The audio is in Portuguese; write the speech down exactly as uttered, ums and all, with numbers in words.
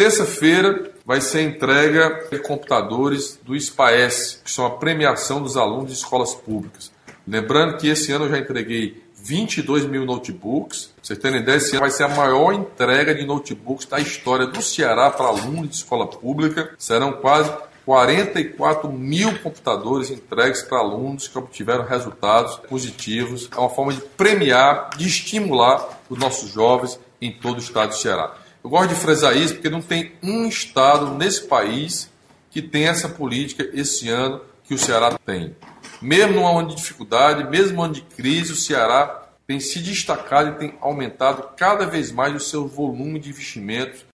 Terça-feira vai ser a entrega de computadores do SPAES, que são a premiação dos alunos de escolas públicas. Lembrando que esse ano eu já entreguei vinte e dois mil notebooks. Pra vocês terem ideia, esse ano vai ser a maior entrega de notebooks da história do Ceará para alunos de escola pública. Serão quase quarenta e quatro mil computadores entregues para alunos que obtiveram resultados positivos. É uma forma de premiar, de estimular os nossos jovens em todo o estado do Ceará. Eu gosto de frisar isso porque não tem um estado nesse país que tem essa política esse ano que o Ceará tem. Mesmo num ano de dificuldade, mesmo num ano de crise, o Ceará tem se destacado e tem aumentado cada vez mais o seu volume de investimentos